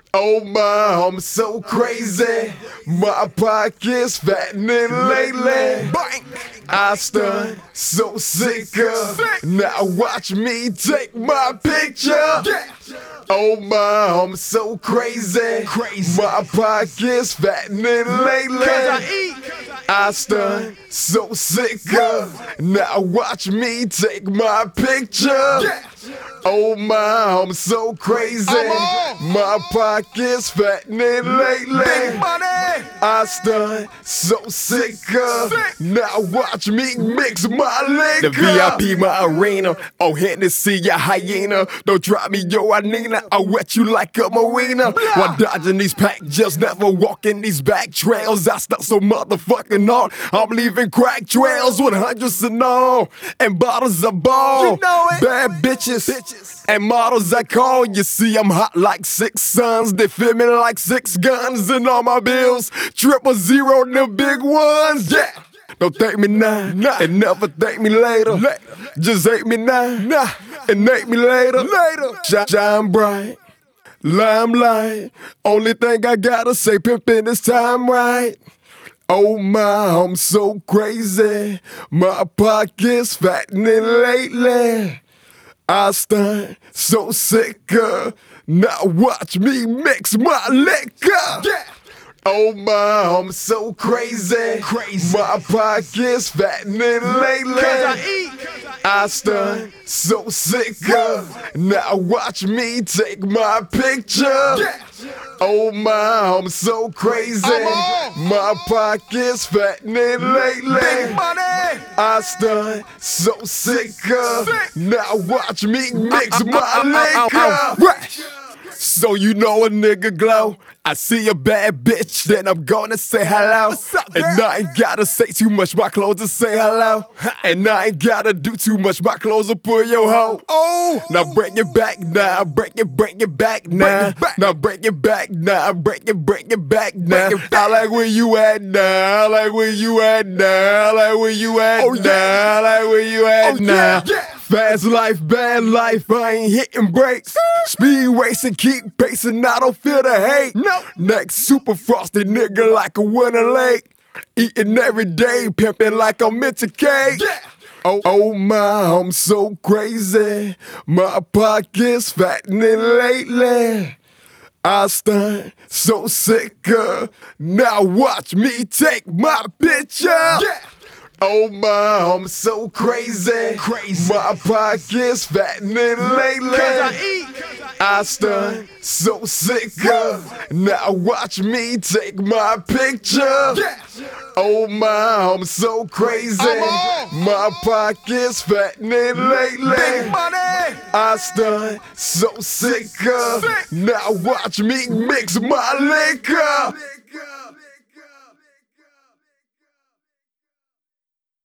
Oh my, I'm so crazy. My pockets fattening lately. I stun so sicker. Now watch me take my picture. Oh my, I'm so crazy. My pockets fattening lately. I stun so sicker. Now watch me take my picture. Oh my, I'm so crazy. My pockets fattening lately. I stun so sicker. Now watch me mix my liquor. The VIP, my arena. Oh, Hennessy, ya hyena. Don't drop me, yo, I Nina. I'll wet you like a marina. While dodging these pack just never walking these back trails. I stuck so motherfucking hard. I'm leaving crack trails with hundreds and all. And bottles of ball. You know it. Bad bitches. And models I call. You see, I'm hot like 6 suns. They feel me like 6 guns. And all my bills, 000, the big ones. Yeah. Don't thank me now, and never thank me later. Just hate me now, and hate me later. Shine bright, limelight. Only thing I gotta say, pimpin' this time right. Oh my, I'm so crazy. My pockets fattening lately. I stun so sicker. Now watch me mix my liquor. Oh my, I'm so crazy. My pockets fattening lately. I stun so sicker. Now watch me take my picture. Oh my, I'm so crazy. My pockets fattening lately. I stun so sicker. Now watch me mix my liquor. So you know a nigga glow. I see a bad bitch, then I'm gonna say hello. And I ain't gotta say too much, my clothes will say hello. And I ain't gotta do too much, my clothes will pull your hoe. Oh, now bring it back now, bring it back now. Now bring it back now, bring it back now. I like where you at now, I like where you at now, I like where you at now, I like where you at now. Fast life, bad life, I ain't hitting brakes. Speed racing, keep pacing, I don't feel the hate. Next super frosty nigga like a winter lake. Eating every day, pimping like I'm into cake. Oh my, I'm so crazy. My pockets fattening lately. I stun so sicker. Now watch me take my picture. Oh my, I'm so crazy. My pockets fattening lately. I stun so sicker. Now watch me take my picture. Oh my, I'm so crazy. My pockets fattening lately. I stun so sicker. Now watch me mix my liquor.